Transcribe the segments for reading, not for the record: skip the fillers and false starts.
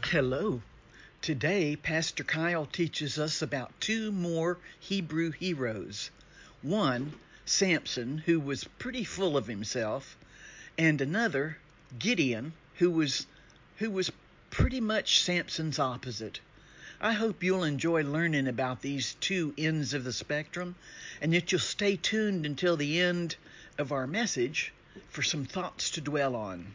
Hello. Today, Pastor Kyle teaches us about two more Hebrew heroes. One, Samson, who was pretty full of himself, and another, Gideon, who was pretty much Samson's opposite. I hope you'll enjoy learning about these two ends of the spectrum, and that you'll stay tuned until the end of our message for some thoughts to dwell on.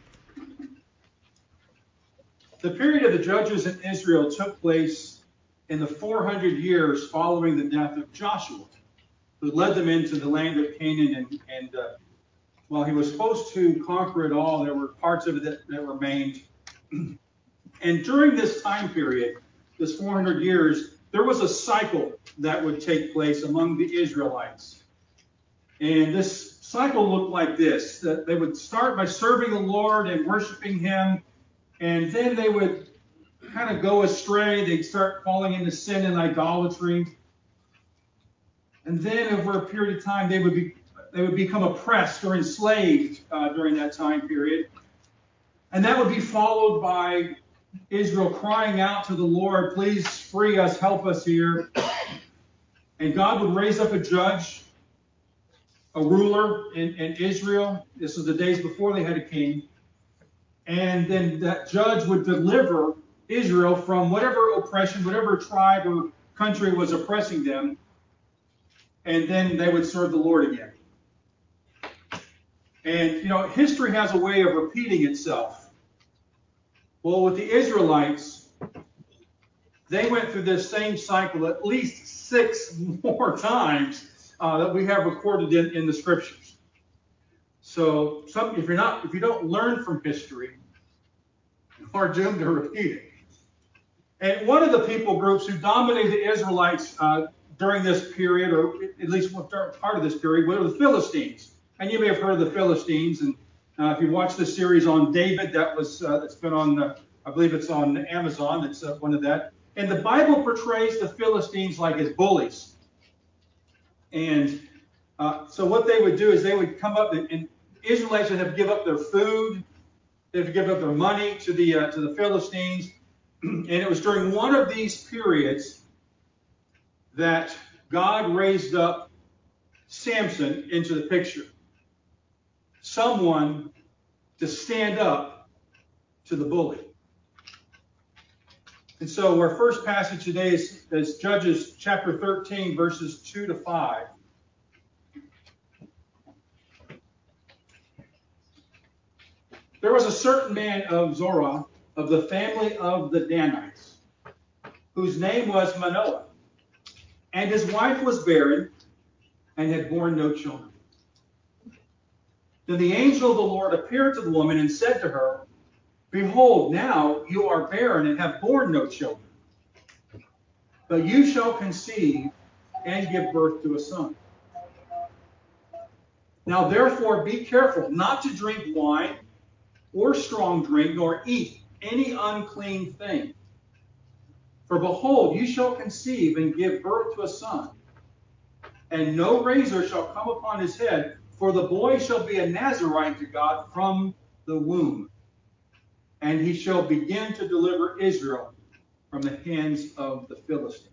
The period of the judges in Israel took place in the 400 years following the death of Joshua, who led them into the land of Canaan. And while he was supposed to conquer it all, there were parts of it that remained. And during this time period, this 400 years, there was a cycle that would take place among the Israelites. And this cycle looked like this, that they would start by serving the Lord and worshiping him. And then they would kind of go astray. They'd start falling into sin and idolatry. And then over a period of time, they would become oppressed or enslaved during that time period. And that would be followed by Israel crying out to the Lord, please free us, help us here. And God would raise up a judge, a ruler in Israel. This was the days before they had a king. And then that judge would deliver Israel from whatever oppression, whatever tribe or country was oppressing them. And then they would serve the Lord again. And, history has a way of repeating itself. Well, with the Israelites, they went through this same cycle at least 6 more times that we have recorded in the scriptures. So if you don't learn from history, you are doomed to repeat it. And one of the people groups who dominated the Israelites during this period, or at least part of this period, were the Philistines. And you may have heard of the Philistines. And if you watch the series on David, that's been on, I believe it's on Amazon. It's one of that. And the Bible portrays the Philistines like as bullies. And so what they would do is they would come up, and Israelites would have to give up their food, they have to give up their money to the Philistines. And it was during one of these periods that God raised up Samson into the picture. Someone to stand up to the bully. And so our first passage today is Judges chapter 13, verses 2 to 5. There was a certain man of Zorah, of the family of the Danites, whose name was Manoah. And his wife was barren and had borne no children. Then the angel of the Lord appeared to the woman and said to her, behold, now you are barren and have borne no children. But you shall conceive and give birth to a son. Now therefore be careful not to drink wine or strong drink, nor eat any unclean thing. For behold, you shall conceive and give birth to a son, and no razor shall come upon his head, for the boy shall be a Nazarite to God from the womb, and he shall begin to deliver Israel from the hands of the Philistines.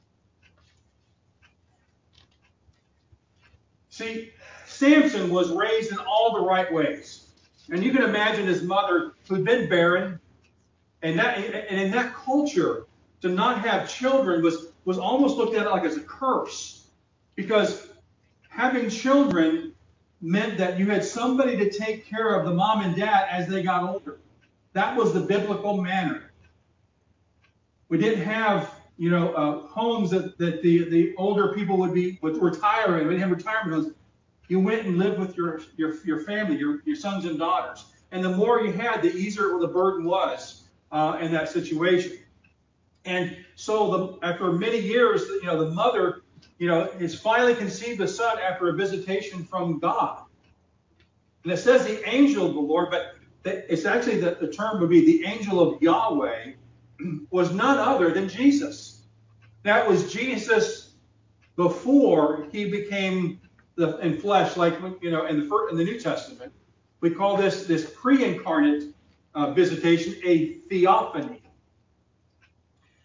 See, Samson was raised in all the right ways. And you can imagine his mother, who'd been barren, and in that culture, to not have children was almost looked at like as a curse. Because having children meant that you had somebody to take care of the mom and dad as they got older. That was the biblical manner. We didn't have, homes that the older people would retire in. We didn't have retirement homes. You went and lived with your family, your sons and daughters. And the more you had, the easier the burden was in that situation. And so after many years, the mother, is finally conceived a son after a visitation from God. And it says the angel of the Lord, but it's actually the term would be the angel of Yahweh, was none other than Jesus. That was Jesus before he became in flesh, like in the New Testament. We call this pre-incarnate visitation a theophany.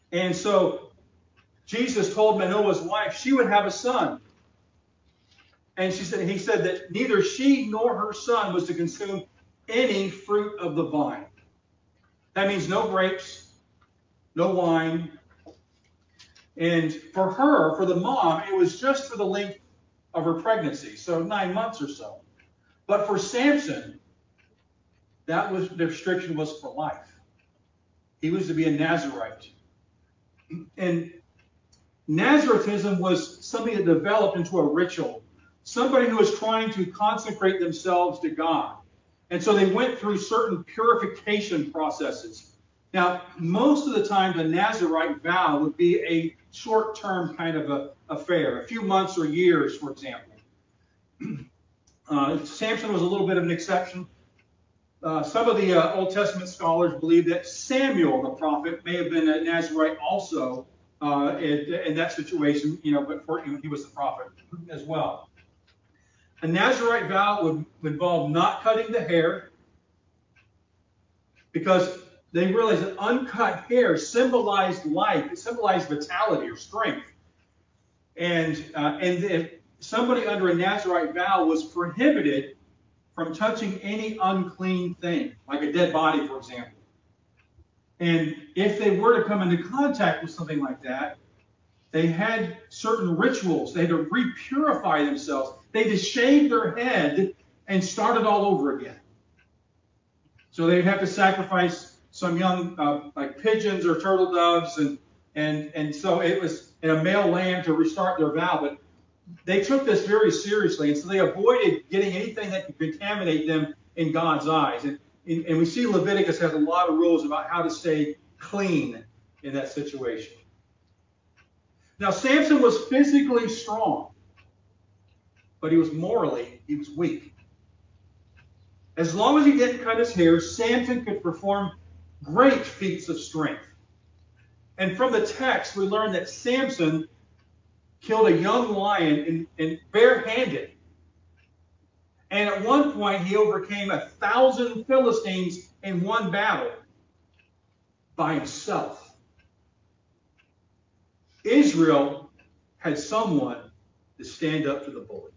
And so Jesus told Manoah's wife she would have a son. And he said that neither she nor her son was to consume any fruit of the vine. That means no grapes, no wine. And for her, for the mom, it was just for the length of her pregnancy, so 9 months or so. But for Samson, the restriction was for life. He was to be a Nazirite. And Naziritism was something that developed into a ritual. Somebody who was trying to consecrate themselves to God. And so they went through certain purification processes. Now, most of the time, the Nazirite vow would be a short-term kind of affair, a few months or years, for example. Samson was a little bit of an exception. Some of the Old Testament scholars believe that Samuel, the prophet, may have been a Nazirite also in that situation, but he was the prophet as well. A Nazirite vow would involve not cutting the hair, because they realized that uncut hair symbolized life. It symbolized vitality or strength. And if somebody under a Nazirite vow was prohibited from touching any unclean thing, like a dead body, for example. And if they were to come into contact with something like that, they had certain rituals. They had to re-purify themselves. They had to shave their head and start it all over again. So they'd have to sacrifice some young, like pigeons or turtle doves, and so it was a male lamb to restart their vow. But they took this very seriously, and so they avoided getting anything that could contaminate them in God's eyes. And we see Leviticus has a lot of rules about how to stay clean in that situation. Now, Samson was physically strong, but he was weak. As long as he didn't cut his hair, Samson could perform great feats of strength. And from the text, we learn that Samson killed a young lion in barehanded. And at one point, he overcame 1,000 Philistines in one battle by himself. Israel had someone to stand up to the bully.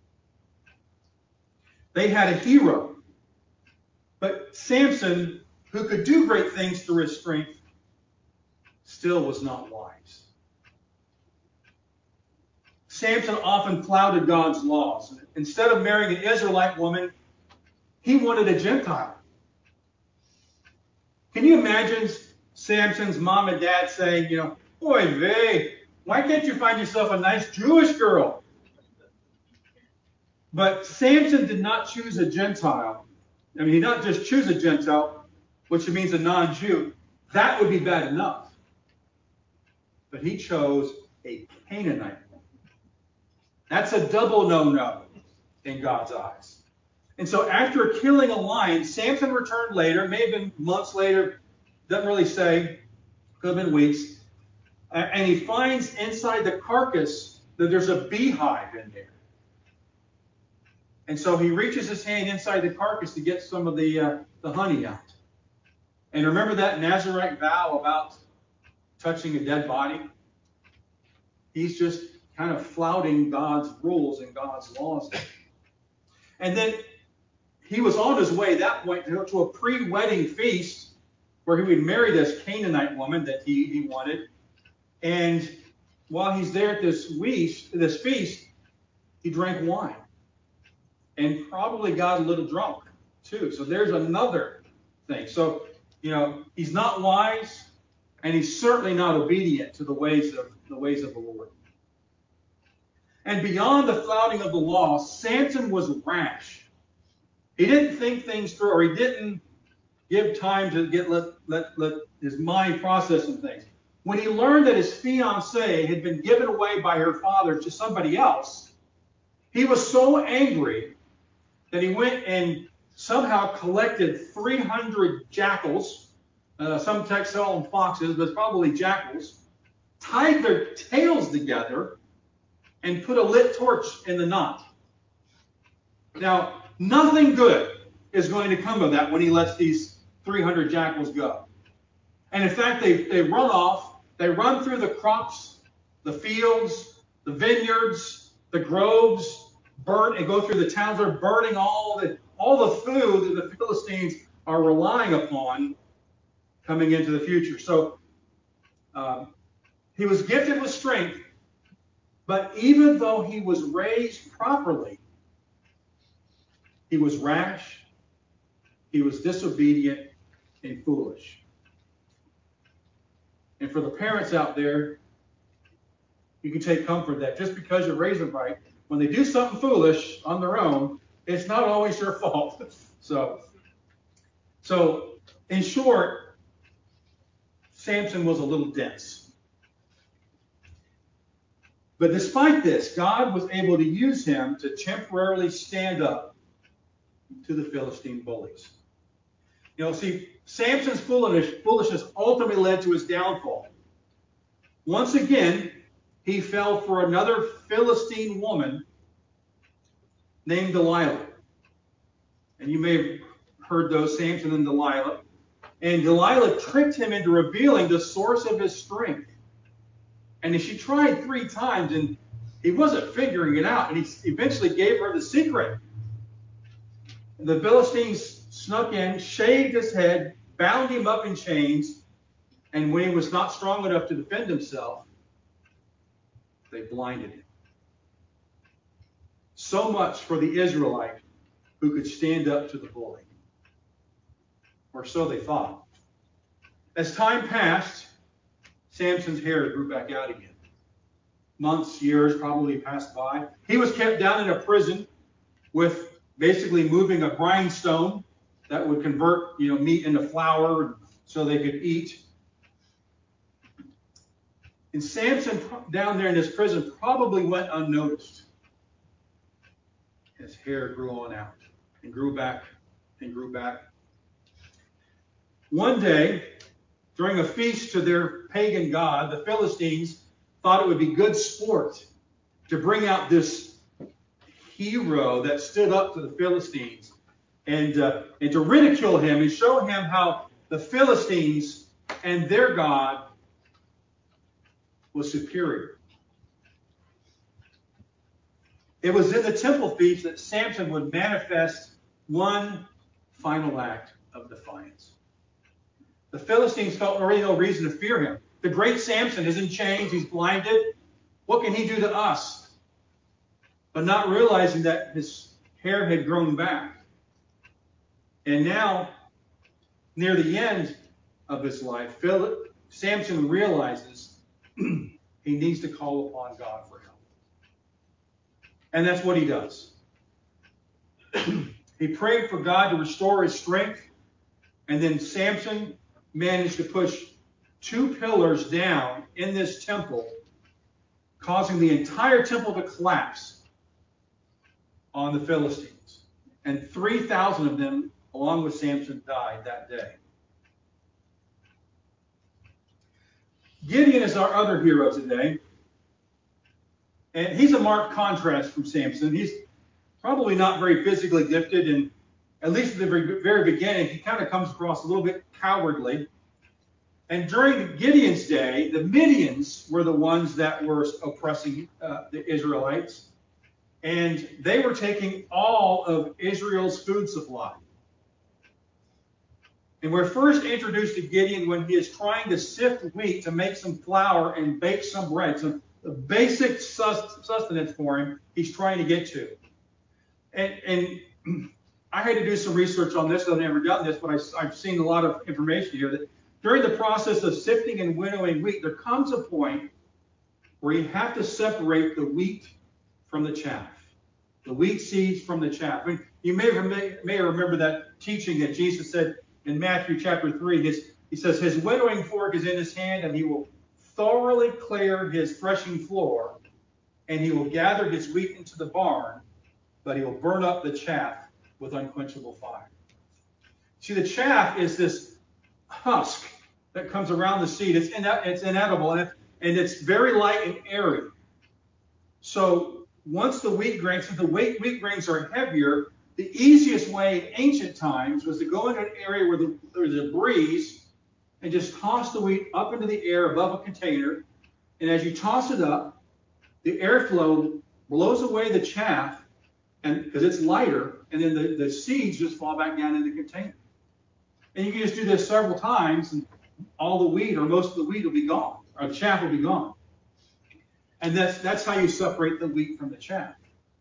They had a hero. But Samson, who could do great things through his strength, still was not wise. Samson often flouted God's laws. Instead of marrying an Israelite woman, he wanted a Gentile. Can you imagine Samson's mom and dad saying, "Oy vey, why can't you find yourself a nice Jewish girl?" But Samson did not choose a Gentile. I mean, he did not just choose a Gentile, which means a non-Jew. That would be bad enough. But he chose a Canaanite woman. That's a double no-no in God's eyes. And so after killing a lion, Samson returned later, may have been months later, doesn't really say, could have been weeks, and he finds inside the carcass that there's a beehive in there. And so he reaches his hand inside the carcass to get some of the honey out. And remember that Nazirite vow about touching a dead body? He's just kind of flouting God's rules and God's laws. And then he was on his way at that point to a pre-wedding feast where he would marry this Canaanite woman that he wanted. And while he's there at this feast, he drank wine. And probably got a little drunk, too. So there's another thing. So, he's not wise, and he's certainly not obedient to the ways of the Lord. And beyond the flouting of the law, Samson was rash. He didn't think things through, or he didn't give time to let his mind process some things. When he learned that his fiancée had been given away by her father to somebody else, he was so angry that he went and somehow collected 300 jackals. Some texts call them foxes, but it's probably jackals. Tied their tails together and put a lit torch in the knot. Now, nothing good is going to come of that when he lets these 300 jackals go. And in fact, they run off They run through the crops, the fields, the vineyards, the groves, burn and go through the towns. They're burning all the food that the Philistines are relying upon coming into the future. So he was gifted with strength, but even though he was raised properly, he was rash, he was disobedient, and foolish. And for the parents out there, you can take comfort that just because you raise them right, when they do something foolish on their own, it's not always your fault. So in short, Samson was a little dense. But despite this, God was able to use him to temporarily stand up to the Philistine bullies. See, Samson's foolishness ultimately led to his downfall. Once again, he fell for another Philistine woman named Delilah. And you may have heard those, Samson and Delilah. And Delilah tricked him into revealing the source of his strength. And she tried 3 times, and he wasn't figuring it out. And he eventually gave her the secret. The Philistines snuck in, shaved his head, bound him up in chains, and when he was not strong enough to defend himself, they blinded him. So much for the Israelite who could stand up to the bully. Or so they thought. As time passed, Samson's hair grew back out again. Months, years probably passed by. He was kept down in a prison with basically moving a grindstone that would convert, meat into flour so they could eat. And Samson down there in this prison probably went unnoticed. His hair grew on out and grew back and grew back. One day, during a feast to their pagan god, the Philistines thought it would be good sport to bring out this hero that stood up to the Philistines and to ridicule him and show him how the Philistines and their god was superior. It was in the temple feast that Samson would manifest one final act of defiance. The Philistines felt really no reason to fear him. The great Samson is in chains, he's blinded. What can he do to us? But not realizing that his hair had grown back. And now, near the end of his life, Samson realizes he needs to call upon God for help. And that's what he does. He prayed for God to restore his strength. And then Samson managed to push 2 pillars down in this temple, causing the entire temple to collapse on the Philistines. And 3,000 of them, along with Samson, died that day. Gideon is our other hero today. And he's a marked contrast from Samson. He's probably not very physically gifted, and at least at the very beginning, he kind of comes across a little bit cowardly. And during Gideon's day, the Midians were the ones that were oppressing the Israelites. And they were taking all of Israel's food supply. And we're first introduced to Gideon when he is trying to sift wheat to make some flour and bake some bread. Some basic sustenance for him he's trying to get to. And I had to do some research on this. I've never done this, but I've seen a lot of information here that during the process of sifting and winnowing wheat, there comes a point where you have to separate the wheat from the chaff, the wheat seeds from the chaff. I mean, you may remember that teaching that Jesus said in Matthew chapter 3. He says, his winnowing fork is in his hand, and he will thoroughly clear his threshing floor, and he will gather his wheat into the barn, but he will burn up the chaff with unquenchable fire. See, the chaff is this husk that comes around the seed. It's inedible, and it's very light and airy. So once the wheat grains, since the wheat grains are heavier, the easiest way in ancient times was to go into an area where there's a breeze and just toss the wheat up into the air above a container. And as you toss it up, the airflow blows away the chaff, and because it's lighter, and then the seeds just fall back down in the container. And you can just do this several times, and all the wheat, or most of the wheat, will be gone, or the chaff will be gone. And that's how you separate the wheat from the chaff.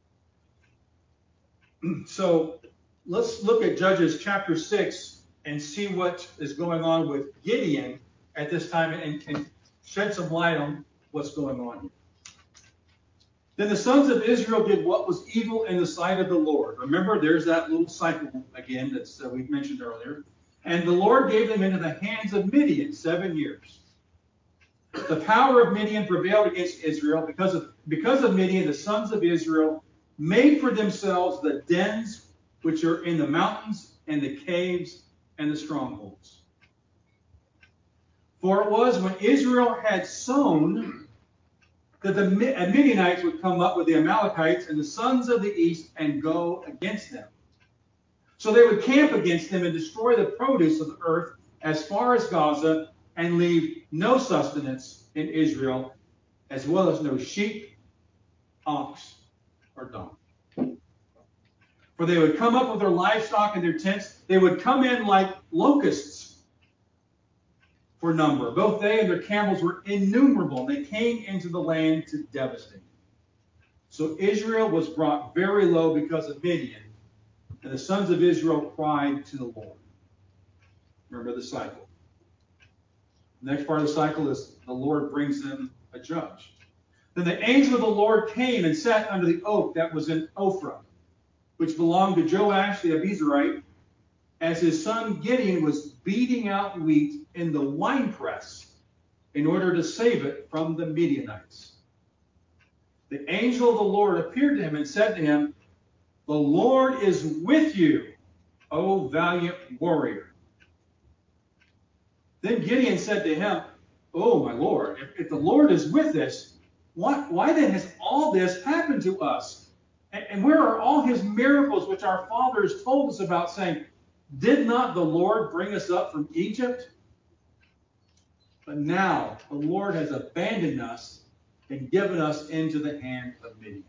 So let's look at Judges chapter 6 and see what is going on with Gideon at this time, and shed some light on what's going on here. Then the sons of Israel did what was evil in the sight of the Lord. Remember, there's that little cycle again that we mentioned earlier. And the Lord gave them into the hands of Midian 7 years. The power of Midian prevailed against Israel. Because of Midian, the sons of Israel made for themselves the dens which are in the mountains and the caves and the strongholds. For it was when Israel had sown that the Midianites would come up with the Amalekites and the sons of the east and go against them. So they would camp against them and destroy the produce of the earth as far as Gaza, and leave no sustenance in Israel, as well as no sheep, ox, or donkey. For they would come up with their livestock and their tents. They would come in like locusts for number. Both they and their camels were innumerable, and they came into the land to devastate. So Israel was brought very low because of Midian, and the sons of Israel cried to the Lord. Remember the cycle. The next part of the cycle is the Lord brings them a judge. Then the angel of the Lord came and sat under the oak that was in Ophrah, which belonged to Joash the Abiezrite, as his son Gideon was beating out wheat in the winepress in order to save it from the Midianites. The angel of the Lord appeared to him and said to him, "The Lord is with you, O valiant warrior." Then Gideon said to him, "Oh, my Lord, if the Lord is with us, why then has all this happened to us? And where are all his miracles which our fathers told us about, saying, 'Did not the Lord bring us up from Egypt?' But now the Lord has abandoned us and given us into the hand of Midian."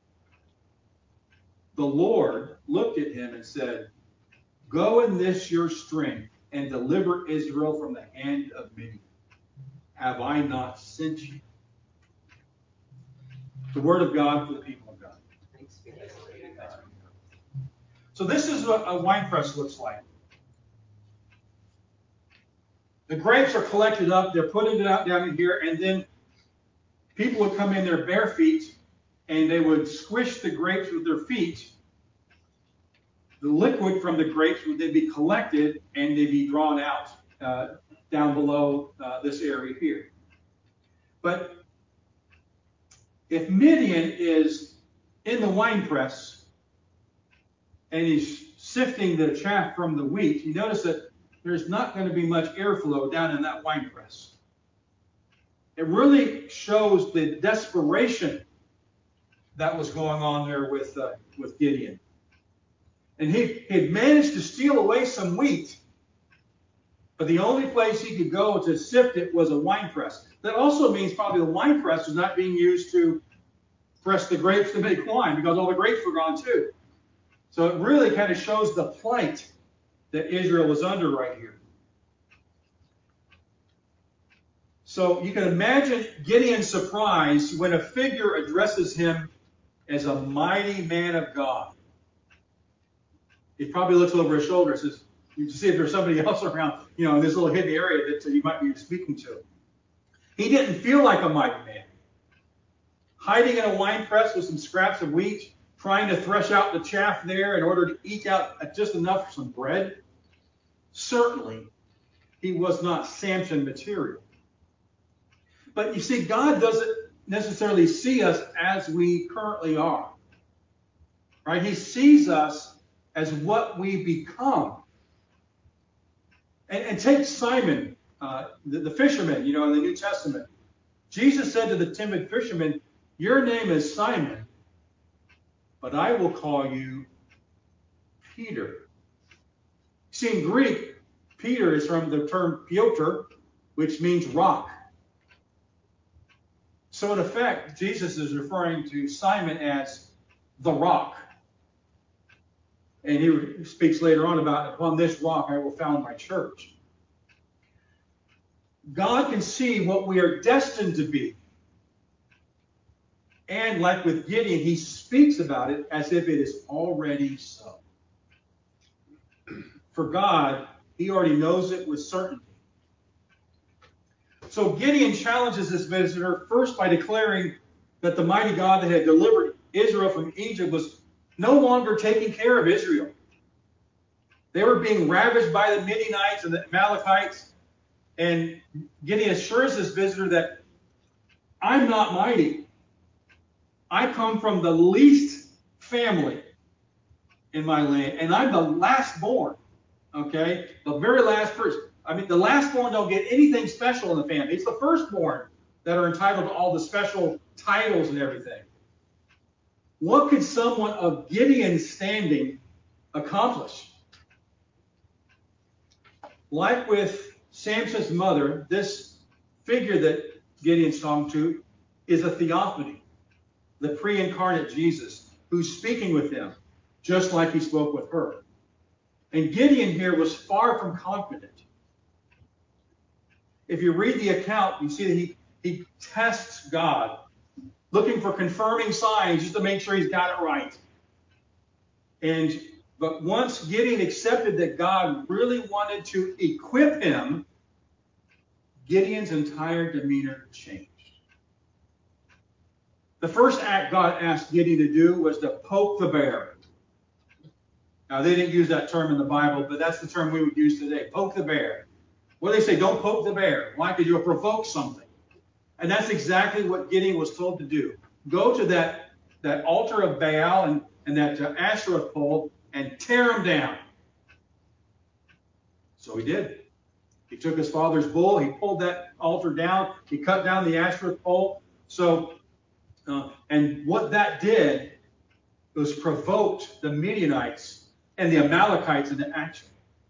The Lord looked at him and said, "Go in this your strength and deliver Israel from the hand of Midian. Have I not sent you?" The word of God for the people of God. So this is what a winepress looks like. The grapes are collected up, they're putting it out down in here, and then people would come in their bare feet and they would squish the grapes with their feet. The liquid from the grapes would then be collected and they'd be drawn out down below this area here. But if Midian is in the winepress and he's sifting the chaff from the wheat, you notice that there's not going to be much airflow down in that winepress. It really shows the desperation that was going on there with Gideon. And he had managed to steal away some wheat, but the only place he could go to sift it was a winepress. That also means probably the winepress was not being used to press the grapes to make wine, because all the grapes were gone too. So it really kind of shows the plight that Israel was under right here. So you can imagine Gideon's surprise when a figure addresses him as a mighty man of God. He probably looks over his shoulder and says, you can see if there's somebody else around, in this little hidden area that you might be speaking to. He didn't feel like a mighty man. Hiding in a wine press with some scraps of wheat, trying to thresh out the chaff there in order to eke out just enough for some bread. Certainly, he was not Samson material. But you see, God doesn't necessarily see us as we currently are. Right? He sees us as what we become. And take Simon, the fisherman, in the New Testament. Jesus said to the timid fisherman, "Your name is Simon, but I will call you Peter." See, in Greek, Peter is from the term Piotr, which means rock. So in effect, Jesus is referring to Simon as the rock. And he speaks later on about, upon this rock I will found my church. God can see what we are destined to be. And like with Gideon, he speaks about it as if it is already so. For God, he already knows it with certainty. So Gideon challenges this visitor first by declaring that the mighty God that had delivered Israel from Egypt was no longer taking care of Israel. They were being ravaged by the Midianites and the Amalekites. And Gideon assures this visitor that I'm not mighty. I come from the least family in my land, and I'm the last born. Okay? The very last person. I mean, the last born don't get anything special in the family. It's the firstborn that are entitled to all the special titles and everything. What could someone of Gideon's standing accomplish? Like with Samson's mother, this figure that Gideon's talking to is a theophany, the pre-incarnate Jesus, who's speaking with him, just like he spoke with her. And Gideon here was far from confident. If you read the account, you see that he tests God, looking for confirming signs just to make sure he's got it right. But once Gideon accepted that God really wanted to equip him, Gideon's entire demeanor changed. The first act God asked Gideon to do was to poke the bear. Now, they didn't use that term in the Bible, but that's the term we would use today, poke the bear. What do they say? Don't poke the bear. Why? Because you'll provoke something. And that's exactly what Gideon was told to do. Go to that altar of Baal and that Asherah pole and tear him down. So he did. He took his father's bull. He pulled that altar down. He cut down the Asherah pole. And what that did was provoked the Midianites and the Amalekites into action.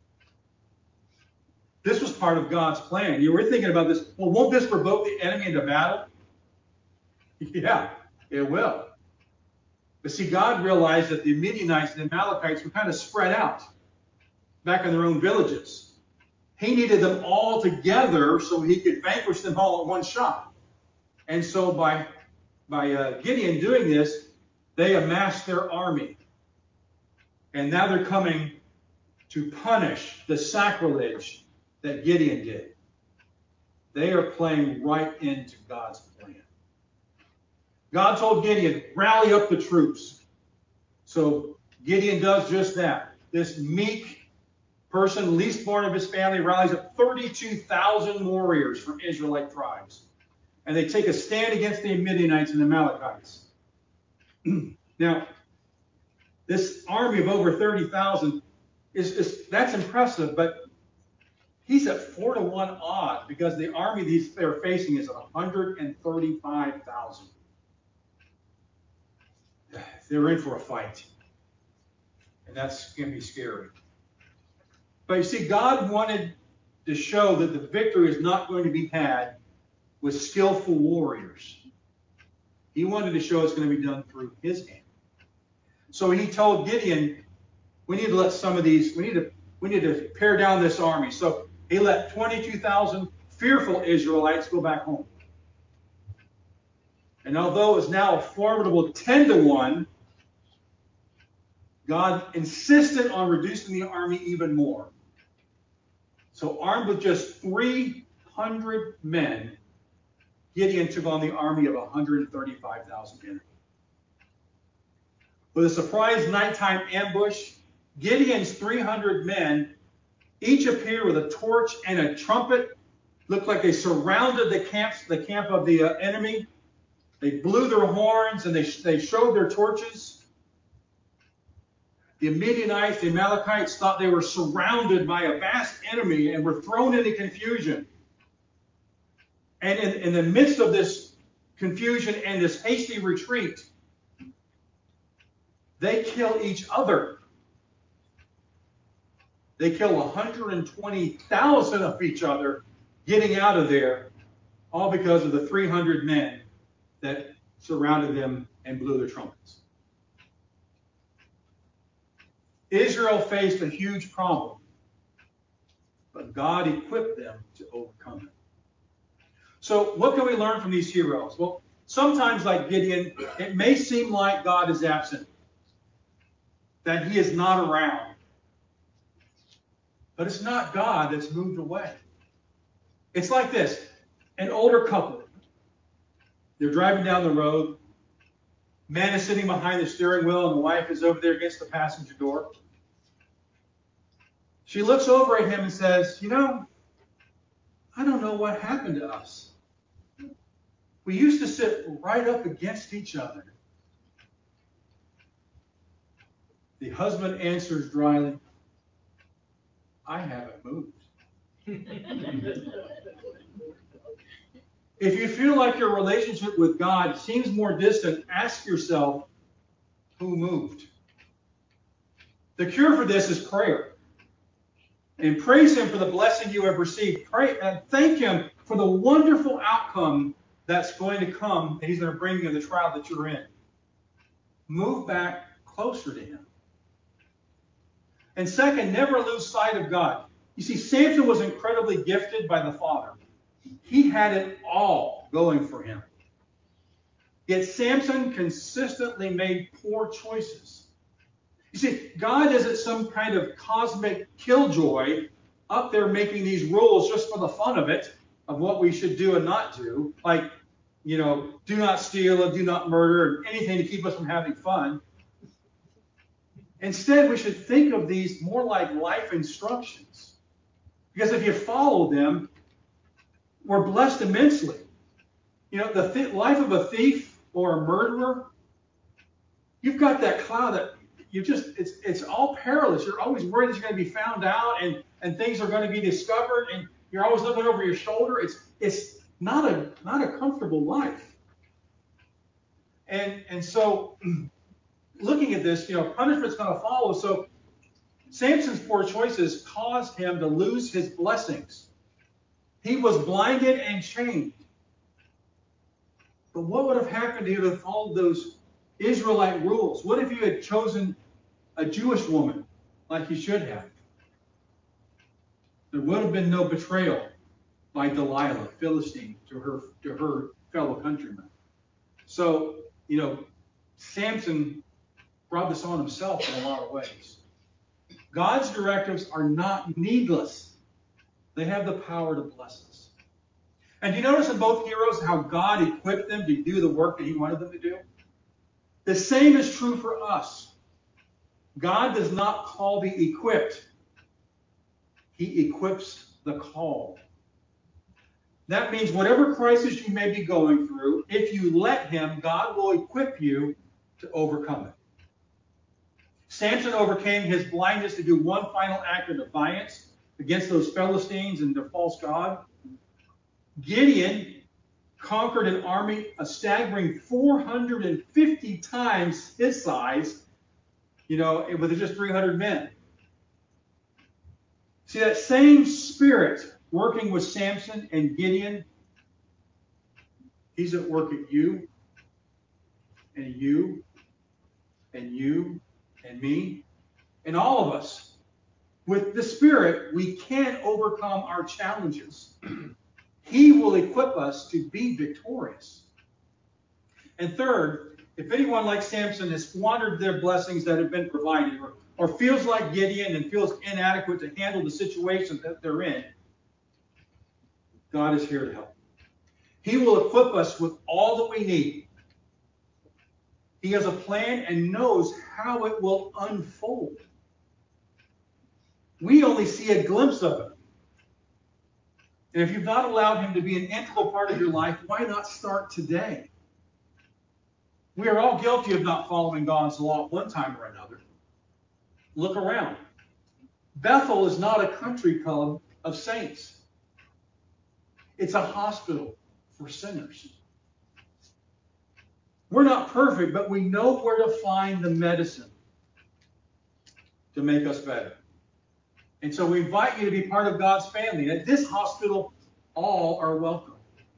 This was part of God's plan. You were thinking about this. Well, won't this provoke the enemy into battle? Yeah, it will. But see, God realized that the Midianites and the Amalekites were kind of spread out back in their own villages. He needed them all together so he could vanquish them all at one shot. And so by Gideon doing this, they amassed their army. And now they're coming to punish the sacrilege that Gideon did. They are playing right into God's plan. God told Gideon, rally up the troops. So Gideon does just that. This meek person, least born of his family, rallies up 32,000 warriors from Israelite tribes. And they take a stand against the Midianites and the Amalekites. Now, this army of over 30,000 that's impressive, but he's at 4-1 odds because the army they're facing is 135,000. They're in for a fight. And that's going to be scary. But you see, God wanted to show that the victory is not going to be had with skillful warriors. He wanted to show it's going to be done through his hand. So he told Gideon, we need to let some of these, we need to pare down this army. So he let 22,000 fearful Israelites go back home. And although it's now a formidable 10-1, God insisted on reducing the army even more. So armed with just 300 men, Gideon took on the army of 135,000 enemy. With a surprise nighttime ambush, Gideon's 300 men each appeared with a torch and a trumpet. Looked like they surrounded the camp of the enemy. They blew their horns and they showed their torches. The Midianites, the Amalekites thought they were surrounded by a vast enemy and were thrown into confusion. And in the midst of this confusion and this hasty retreat, they kill each other. They kill 120,000 of each other getting out of there, all because of the 300 men that surrounded them and blew their trumpets. Israel faced a huge problem, but God equipped them to overcome it. So what can we learn from these heroes? Well, sometimes, like Gideon, it may seem like God is absent, that he is not around. But it's not God that's moved away. It's like this. An older couple. They're driving down the road. Man is sitting behind the steering wheel and the wife is over there against the passenger door. She looks over at him and says, "You know, I don't know what happened to us. We used to sit right up against each other." The husband answers dryly, "I haven't moved." If you feel like your relationship with God seems more distant, ask yourself, who moved? The cure for this is prayer. And praise him for the blessing you have received. Pray and thank him for the wonderful outcome that's going to come, that he's going to bring you in the trial that you're in. Move back closer to him. And second, never lose sight of God. You see, Samson was incredibly gifted by the Father. He had it all going for him. Yet Samson consistently made poor choices. You see, God isn't some kind of cosmic killjoy up there making these rules just for the fun of it, of what we should do and not do. Like, you know, do not steal and do not murder and anything to keep us from having fun. Instead, we should think of these more like life instructions. Because if you follow them, we're blessed immensely. You know, the life of a thief or a murderer, you've got that cloud that it's all perilous. You're always worried that you're going to be found out and things are going to be discovered and you're always looking over your shoulder. It's not a comfortable life. And so looking at this, you know, punishment's going to follow. So Samson's poor choices caused him to lose his blessings. He was blinded and chained. But what would have happened to you if all those Israelite rules? What if you had chosen a Jewish woman like you should have? There would have been no betrayal by Delilah, Philistine, to her fellow countrymen. So, you know, Samson brought this on himself in a lot of ways. God's directives are not needless. They have the power to bless us. And you notice in both heroes how God equipped them to do the work that he wanted them to do? The same is true for us. God does not call the equipped. He equips the called. That means whatever crisis you may be going through, if you let him, God will equip you to overcome it. Samson overcame his blindness to do one final act of defiance against those Philistines and their false god. Gideon conquered an army a staggering 450 times his size, you know, with just 300 men. See, that same spirit working with Samson and Gideon, he's at work at you and you and you and me and all of us. With the Spirit, we can overcome our challenges. He will equip us to be victorious. And third, if anyone like Samson has squandered their blessings that have been provided, or feels like Gideon and feels inadequate to handle the situation that they're in, God is here to help. He will equip us with all that we need. He has a plan and knows how it will unfold. We only see a glimpse of it. And if you've not allowed him to be an integral part of your life, why not start today? We are all guilty of not following God's law at one time or another. Look around. Bethel is not a country club of saints. It's a hospital for sinners. We're not perfect, but we know where to find the medicine to make us better. And so we invite you to be part of God's family. At this hospital, all are welcome.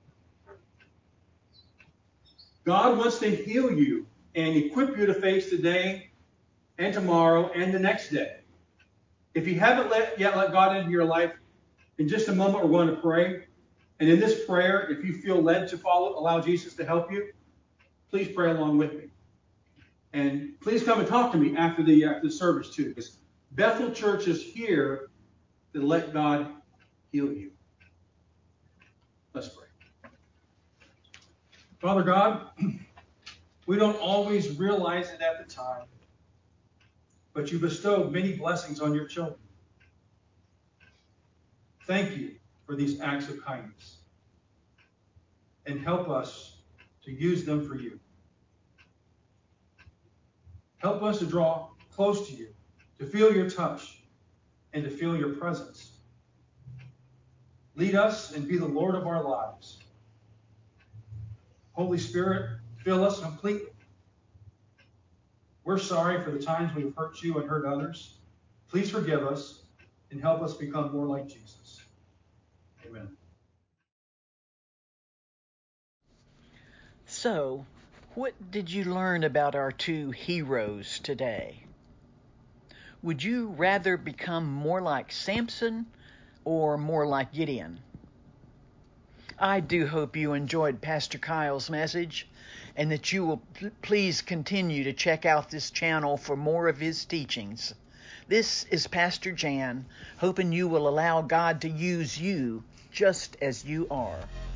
God wants to heal you and equip you to face today and tomorrow and the next day. If you haven't yet let God into your life, in just a moment we're going to pray. And in this prayer, if you feel led to allow Jesus to help you, please pray along with me. And please come and talk to me after the service too, because Bethel Church is here to let God heal you. Let's pray. Father God, we don't always realize it at the time, but you bestowed many blessings on your children. Thank you for these acts of kindness, and help us to use them for you. Help us to draw close to you, to feel your touch, and to feel your presence. Lead us and be the Lord of our lives. Holy Spirit, fill us completely. We're sorry for the times we've hurt you and hurt others. Please forgive us and help us become more like Jesus. Amen. So, what did you learn about our two heroes today? Would you rather become more like Samson or more like Gideon? I do hope you enjoyed Pastor Kyle's message and that you will please continue to check out this channel for more of his teachings. This is Pastor Jan, hoping you will allow God to use you just as you are.